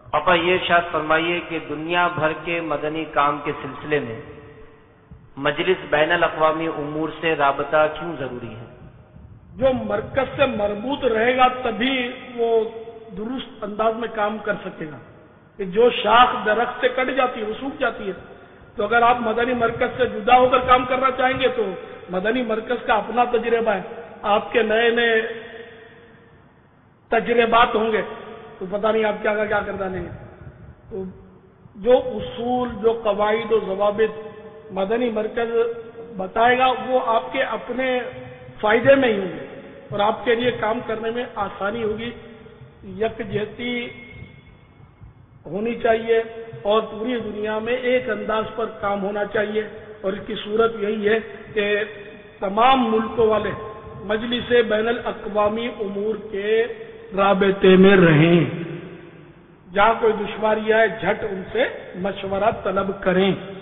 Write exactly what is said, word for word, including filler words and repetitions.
پاپا یہ ارشاد فرمائیے کہ دنیا بھر کے مدنی کام کے سلسلے میں مجلس بین الاقوامی امور سے رابطہ کیوں ضروری ہے؟ جو مرکز سے مربوط رہے گا تبھی وہ درست انداز میں کام کر سکے گا. کہ جو شاخ درخت سے کٹ جاتی ہے وہ سوکھ جاتی ہے. تو اگر آپ مدنی مرکز سے جدا ہو کر کام کرنا چاہیں گے تو مدنی مرکز کا اپنا تجربہ ہے، آپ کے نئے نئے تجربات ہوں گے تو پتہ نہیں آپ کیا کیا کر ڈالیں گے. تو جو اصول، جو قواعد و ضوابط مدنی مرکز بتائے گا وہ آپ کے اپنے فائدے میں ہی ہوں گے اور آپ کے لیے کام کرنے میں آسانی ہوگی. یکجہتی ہونی چاہیے اور پوری دنیا میں ایک انداز پر کام ہونا چاہیے، اور اس کی صورت یہی ہے کہ تمام ملکوں والے مجلس بین الاقوامی امور کے رابطے میں رہیں. جہاں کوئی دشواری آئے جھٹ ان سے مشورہ طلب کریں.